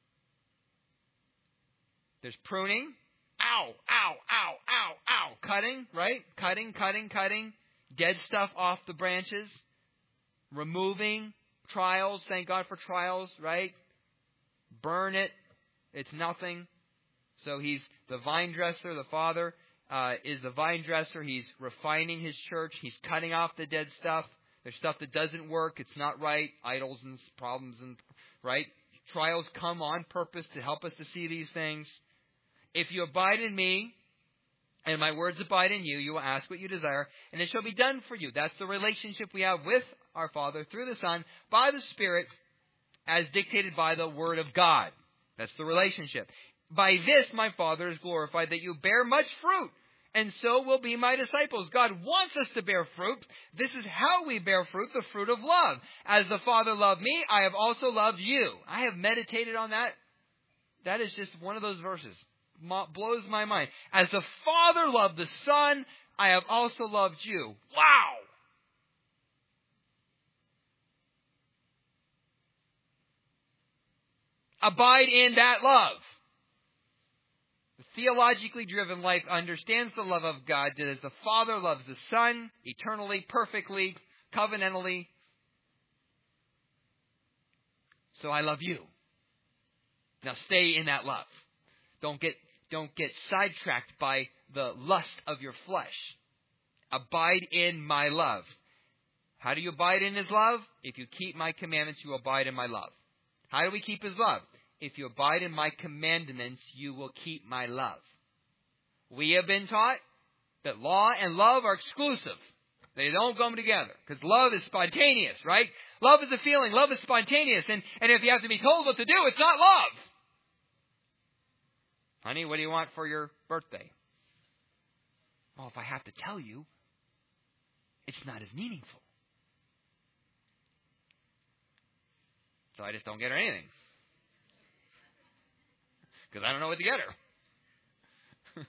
There's pruning. Ow, ow, ow, ow, ow. Cutting, right? Cutting. Dead stuff off the branches. Removing. Trials. Thank God for trials, right? Burn it. It's nothing. So He's the vine dresser. The Father is the vine dresser. He's refining His church. He's cutting off the dead stuff. There's stuff that doesn't work. It's not right. Idols and problems, and right? Trials come on purpose to help us to see these things. If you abide in me, and my words abide in you, you will ask what you desire, and it shall be done for you. That's the relationship we have with our Father through the Son, by the Spirit, as dictated by the Word of God. That's the relationship. By this my Father is glorified, that you bear much fruit, and so will be my disciples. God wants us to bear fruit. This is how we bear fruit, the fruit of love. As the Father loved me, I have also loved you. I have meditated on that. That is just one of those verses. Blows my mind. As the Father loved the Son, I have also loved you. Wow! Abide in that love. The theologically driven life understands the love of God, that as the Father loves the Son, eternally, perfectly, covenantally, so I love you. Now stay in that love. Don't get sidetracked by the lust of your flesh. Abide in my love. How do you abide in His love? If you keep my commandments, you abide in my love. How do we keep His love? If you abide in my commandments, you will keep my love. We have been taught that law and love are exclusive. They don't come together. Because love is spontaneous, right? Love is a feeling. Love is spontaneous. And if you have to be told what to do, it's not love. Honey, what do you want for your birthday? Well, if I have to tell you, it's not as meaningful. So I just don't get her anything. Because I don't know what to get her.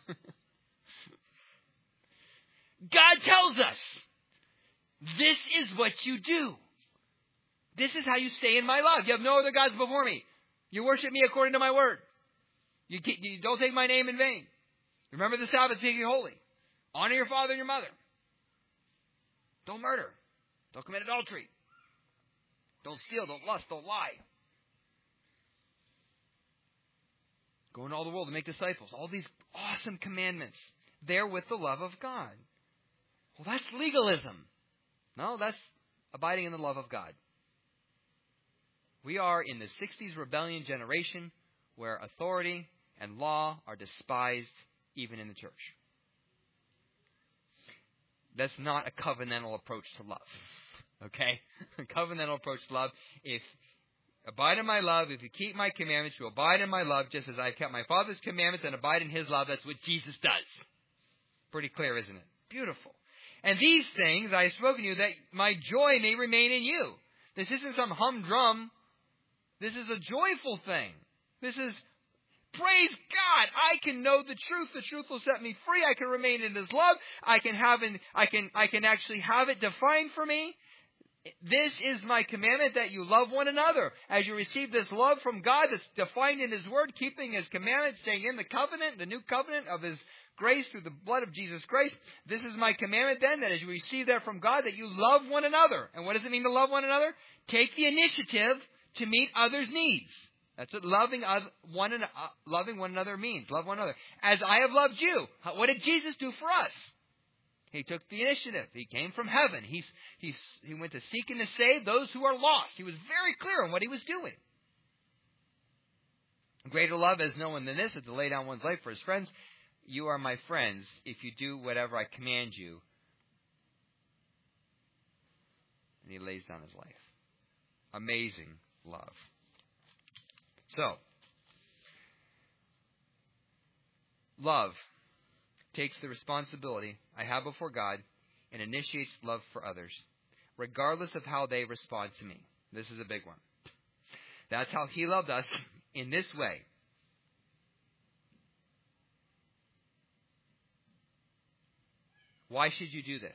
God tells us, this is what you do. This is how you stay in my love. You have no other gods before me. You worship me according to my word. You don't take my name in vain. Remember the Sabbath, make it holy. Honor your father and your mother. Don't murder. Don't commit adultery. Don't steal. Don't lust. Don't lie. Go into all the world and make disciples. All these awesome commandments. They're with the love of God. Well, that's legalism. No, that's abiding in the love of God. We are in the 60s rebellion generation where authority and law are despised even in the church. That's not a covenantal approach to love. Okay? A covenantal approach to love. If abide in my love, if you keep my commandments, you abide in my love, just as I've kept my Father's commandments and abide in His love. That's what Jesus does. Pretty clear, isn't it? Beautiful. And these things I have spoken to you, that my joy may remain in you. This isn't some humdrum. This is a joyful thing. This is, praise God, I can know the truth. The truth will set me free. I can remain in His love. I can actually have it defined for me. This is my commandment, that you love one another. As you receive this love from God that's defined in His Word, keeping His commandments, staying in the covenant, the new covenant of His grace through the blood of Jesus Christ. This is my commandment then, that as you receive that from God, that you love one another. And what does it mean to love one another? Take the initiative to meet others' needs. That's what loving one another means. Love one another. As I have loved you. What did Jesus do for us? He took the initiative. He came from heaven. He went to seek and to save those who are lost. He was very clear on what He was doing. Greater love has no one than this, is to lay down one's life for his friends. You are my friends if you do whatever I command you. And He lays down His life. Amazing love. So, love takes the responsibility I have before God and initiates love for others, regardless of how they respond to me. This is a big one. That's how He loved us, in this way. Why should you do this?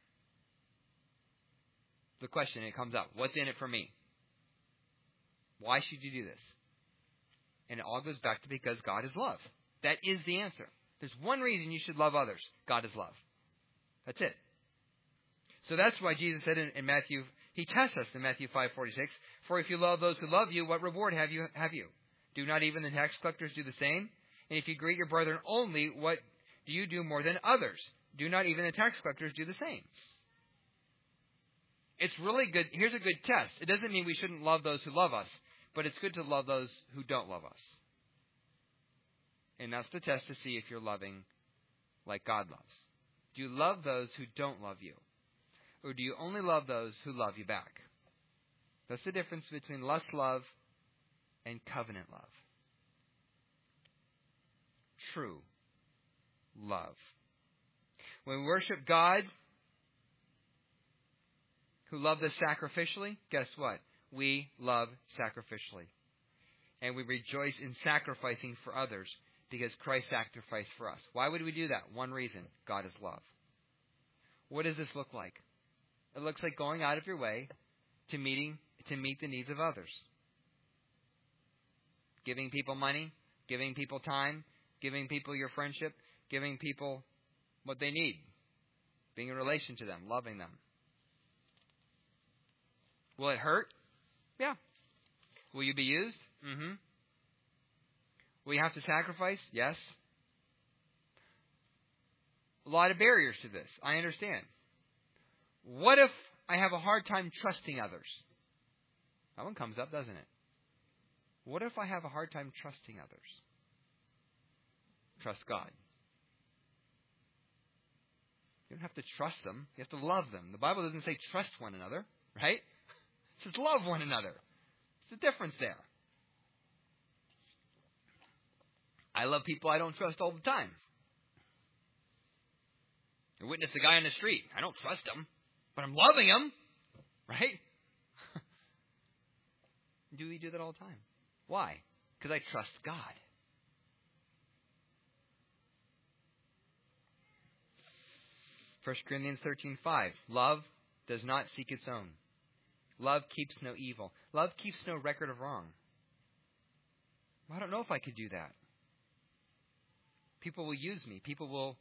The question, it comes up. What's in it for me? Why should you do this? And it all goes back to because God is love. That is the answer. There's one reason you should love others. God is love. That's it. So that's why Jesus said in Matthew, He tests us in Matthew 5:46, for if you love those who love you, what reward have you? Do not even the tax collectors do the same? And if you greet your brethren only, what do you do more than others? Do not even the tax collectors do the same? It's really good. Here's a good test. It doesn't mean we shouldn't love those who love us, but it's good to love those who don't love us. And that's the test to see if you're loving like God loves. Do you love those who don't love you? Or do you only love those who love you back? That's the difference between lust love and covenant love. True love. When we worship God, who loved us sacrificially, guess what? We love sacrificially. And we rejoice in sacrificing for others because Christ sacrificed for us. Why would we do that? One reason. God is love. What does this look like? It looks like going out of your way to meet the needs of others. Giving people money, giving people time, giving people your friendship, giving people what they need. Being in relation to them, loving them. Will it hurt? Yeah. Will you be used? Mm-hmm. Will you have to sacrifice? Yes. A lot of barriers to this. I understand. What if I have a hard time trusting others? That one comes up, doesn't it? What if I have a hard time trusting others? Trust God. You don't have to trust them. You have to love them. The Bible doesn't say trust one another, right? It says love one another. There's a difference there. I love people I don't trust all the time. I witness a guy on the street. I don't trust him, but I'm loving him, right? Do we do that all the time? Why? Because I trust God. 1 Corinthians 13:5. Love does not seek its own. Love keeps no evil. Love keeps no record of wrong. I don't know if I could do that. People will use me. People will.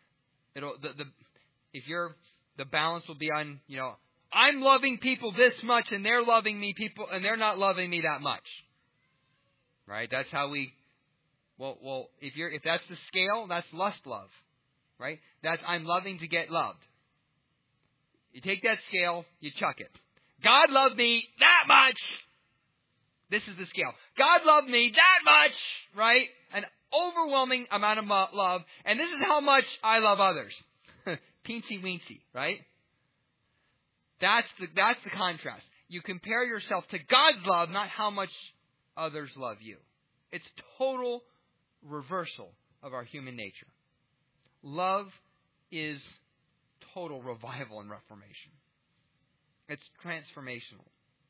The balance will be on. I'm loving people this much, and they're loving me and they're not loving me that much. Right? That's how we Well, if that's the scale, that's lust love, right? That's I'm loving to get loved. You take that scale, you chuck it. God loved me that much. This is the scale. God loved me that much, right? An overwhelming amount of love, and this is how much I love others. Peensy weensy, right? That's the contrast. You compare yourself to God's love, not how much others love you. It's total reversal of our human nature. Love is total revival and reformation. It's transformational.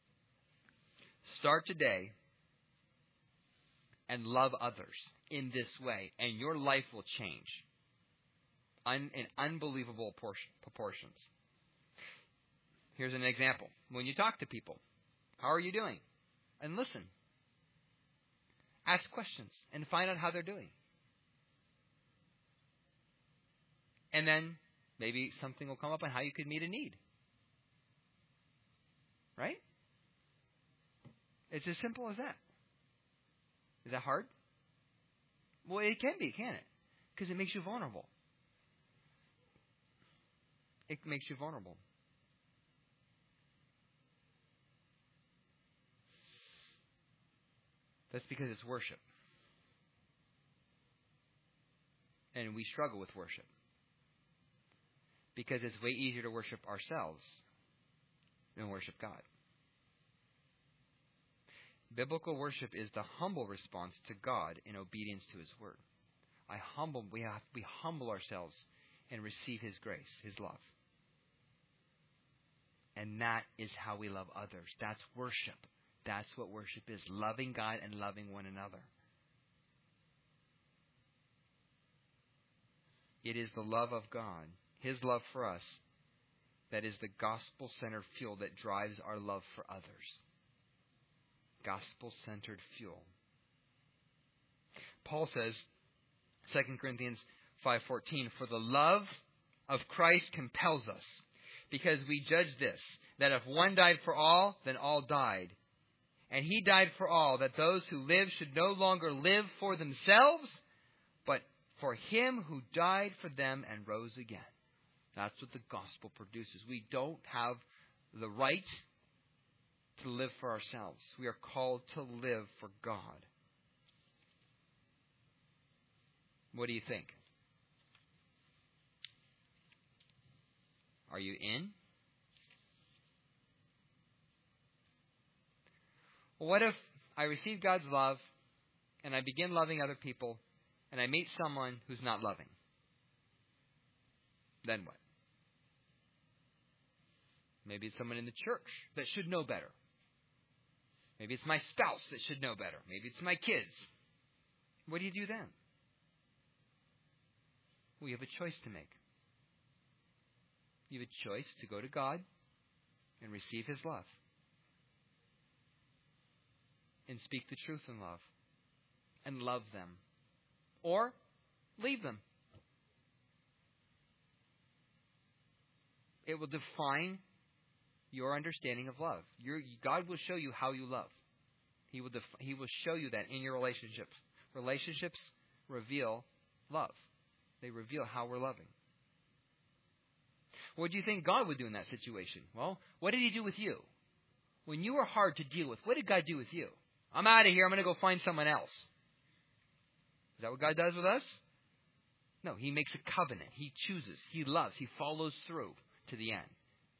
Start today and love others in this way, and your life will change in unbelievable proportions. Here's an example. When you talk to people, how are you doing? And listen. Ask questions and find out how they're doing. And then maybe something will come up on how you could meet a need. Right? It's as simple as that. Is that hard? Well, it can be, can't it? Because it makes you vulnerable. It makes you vulnerable. That's because it's worship. And we struggle with worship. Because it's way easier to worship ourselves than worship God. Biblical worship is the humble response to God in obedience to His Word. We humble ourselves and receive His grace, His love. And that is how we love others. That's worship. That's what worship is. Loving God and loving one another. It is the love of God, His love for us, that is the gospel-centered fuel that drives our love for others. Gospel-centered fuel. Paul says, 2 Corinthians 5:14, "For the love of Christ compels us, because we judge this, that if one died for all, then all died. And He died for all, that those who live should no longer live for themselves, but for Him who died for them and rose again." That's what the gospel produces. We don't have the right to live for ourselves. We are called to live for God. What do you think? Are you in? Well, what if I receive God's love and I begin loving other people and I meet someone who's not loving? Then what? Maybe it's someone in the church that should know better. Maybe it's my spouse that should know better. Maybe it's my kids. What do you do then? Well, you have a choice to make. You have a choice to go to God and receive His love. And speak the truth in love. And love them. Or leave them. It will define your understanding of love. God will show you how you love. He will show you that in your relationships. Relationships reveal love. They reveal how we're loving. What do you think God would do in that situation? Well, what did He do with you? When you were hard to deal with, what did God do with you? I'm out of here. I'm going to go find someone else. Is that what God does with us? No, He makes a covenant. He chooses. He loves. He follows through to the end.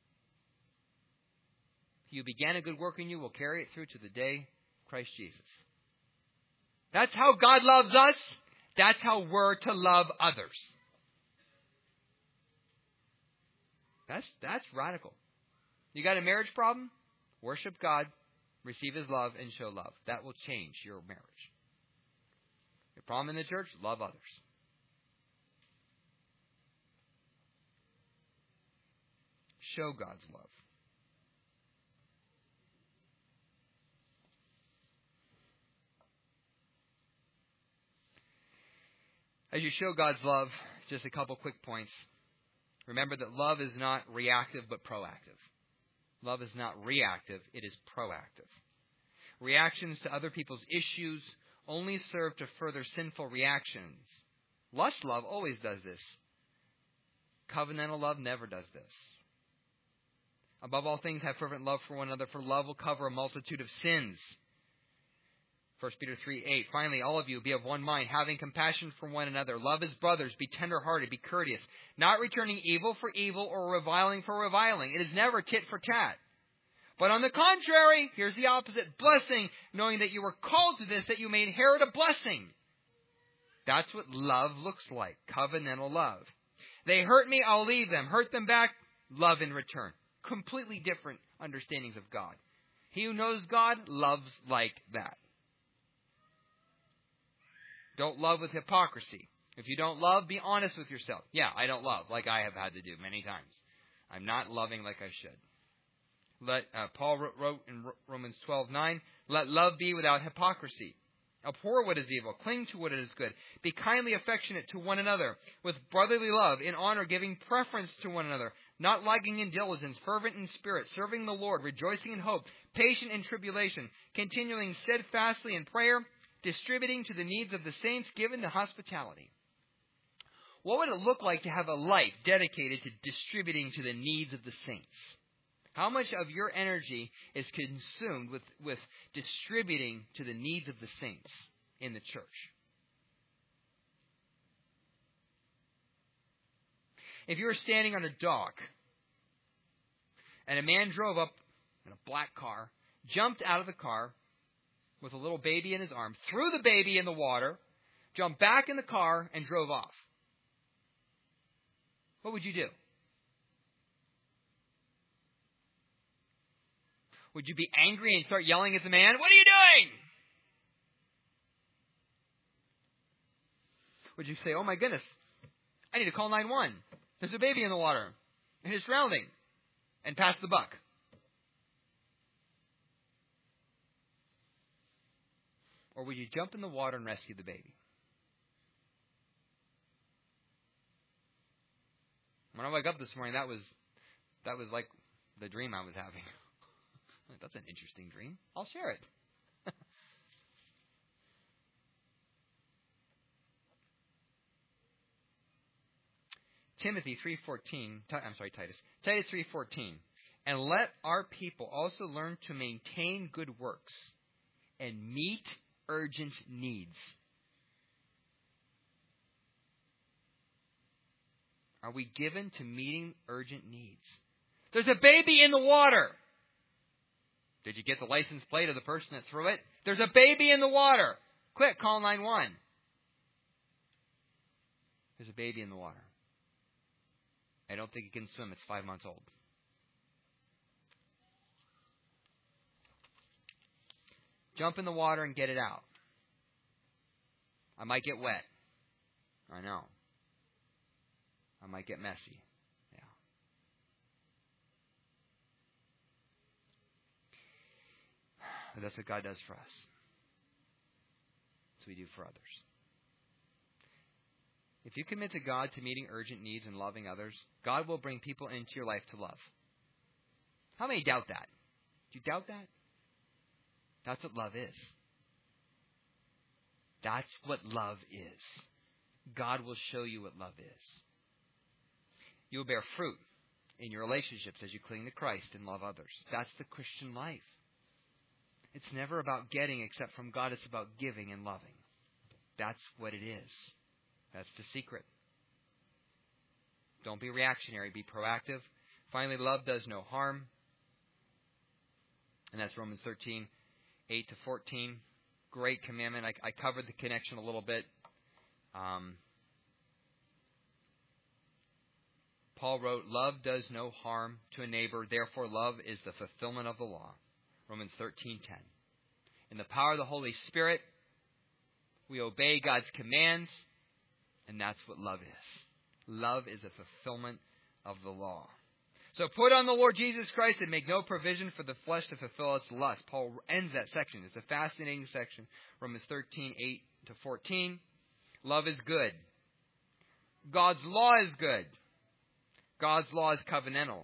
He who began a good work in you will carry it through to the day of Christ Jesus. That's how God loves us. That's how we're to love others. That's radical. You got a marriage problem? Worship God, receive His love, and show love. That will change your marriage. Your problem in the church? Love others. Show God's love. As you show God's love, just a couple quick points. Remember that love is not reactive but proactive. Love is not reactive, it is proactive. Reactions to other people's issues only serve to further sinful reactions. Lust love always does this. Covenantal love never does this. Above all things, have fervent love for one another, for love will cover a multitude of sins. 1 Peter 3:8. Finally, all of you be of one mind, having compassion for one another. Love as brothers, be tender-hearted, be courteous, not returning evil for evil or reviling for reviling. It is never tit for tat. But on the contrary, here's the opposite, blessing, knowing that you were called to this, that you may inherit a blessing. That's what love looks like, covenantal love. They hurt me, I'll leave them. Hurt them back, love in return. Completely different understandings of God. He who knows God loves like that. Don't love with hypocrisy. If you don't love, be honest with yourself. Yeah, I don't love, like I have had to do many times. I'm not loving like I should. Paul wrote in Romans 12:9, let love be without hypocrisy. Abhor what is evil. Cling to what is good. Be kindly affectionate to one another, with brotherly love, in honor, giving preference to one another, not lagging in diligence, fervent in spirit, serving the Lord, rejoicing in hope, patient in tribulation, continuing steadfastly in prayer, distributing to the needs of the saints, given to hospitality. What would it look like to have a life dedicated to distributing to the needs of the saints? How much of your energy is consumed with distributing to the needs of the saints in the church? If you were standing on a dock and a man drove up in a black car, jumped out of the car with a little baby in his arm, threw the baby in the water, jumped back in the car, and drove off, what would you do? Would you be angry and start yelling at the man, what are you doing? Would you say, oh my goodness, I need to call 911. There's a baby in the water, and it's drowning, and pass the buck? Or would you jump in the water and rescue the baby? When I woke up this morning, that was like the dream I was having. That's an interesting dream. I'll share it. Titus 3:14. And let our people also learn to maintain good works and meet urgent needs. Are we given to meeting urgent needs? There's a baby in the water. Did you get the license plate of the person that threw it? There's a baby in the water. Quick, call 911. There's a baby in the water. I don't think it can swim. It's 5 months old. Jump in the water and get it out. I might get wet. I know. I might get messy. Yeah. But that's what God does for us. That's what we do for others. If you commit to God to meeting urgent needs and loving others, God will bring people into your life to love. How many doubt that? Do you doubt that? That's what love is. That's what love is. God will show you what love is. You will bear fruit in your relationships as you cling to Christ and love others. That's the Christian life. It's never about getting except from God. It's about giving and loving. That's what it is. That's the secret. Don't be reactionary. Be proactive. Finally, love does no harm. And that's Romans 13:8-14. Great commandment. I covered the connection a little bit. Paul wrote, love does no harm to a neighbor. Therefore, love is the fulfillment of the law. Romans 13:10. In the power of the Holy Spirit, we obey God's commands. And that's what love is. Love is a fulfillment of the law. So put on the Lord Jesus Christ and make no provision for the flesh to fulfill its lust. Paul ends that section. It's a fascinating section. Romans 13:8-14. Love is good. God's law is good. God's law is covenantal.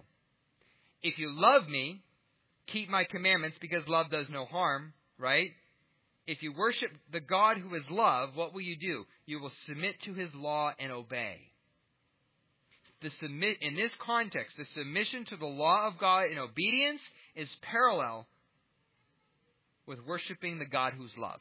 If you love me, keep my commandments, because love does no harm, right? if you worship the God who is love, what will you do? You will submit to his law and obey. In this context, the submission to the law of God in obedience is parallel with worshiping the God who's love.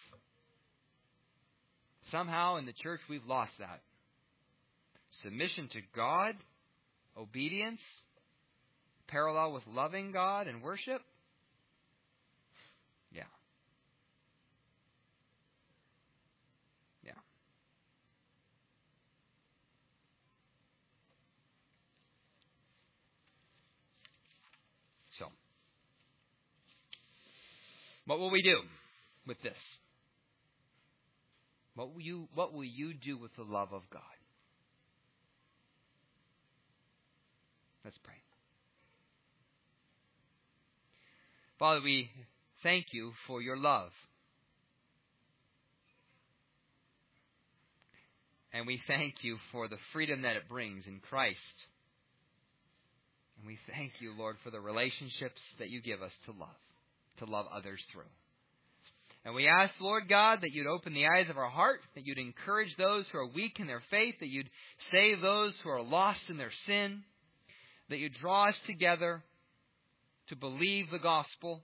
Somehow in the church we've lost that. Submission to God, obedience, parallel with loving God and worship. Yeah. Yeah. So, what will we do with this? What will you do with the love of God? Let's pray. Father, we thank you for your love. And we thank you for the freedom that it brings in Christ. And we thank you, Lord, for the relationships that you give us to love others through. And we ask, Lord God, that you'd open the eyes of our heart, that you'd encourage those who are weak in their faith, that you'd save those who are lost in their sin, that you'd draw us together to believe the gospel,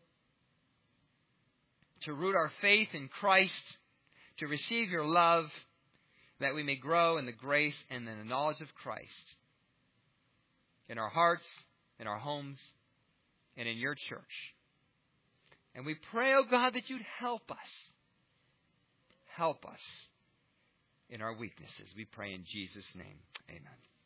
to root our faith in Christ, to receive your love, that we may grow in the grace and in the knowledge of Christ in our hearts, in our homes, and in your church. And we pray, oh God, that you'd help us. Help us in our weaknesses. We pray in Jesus' name. Amen.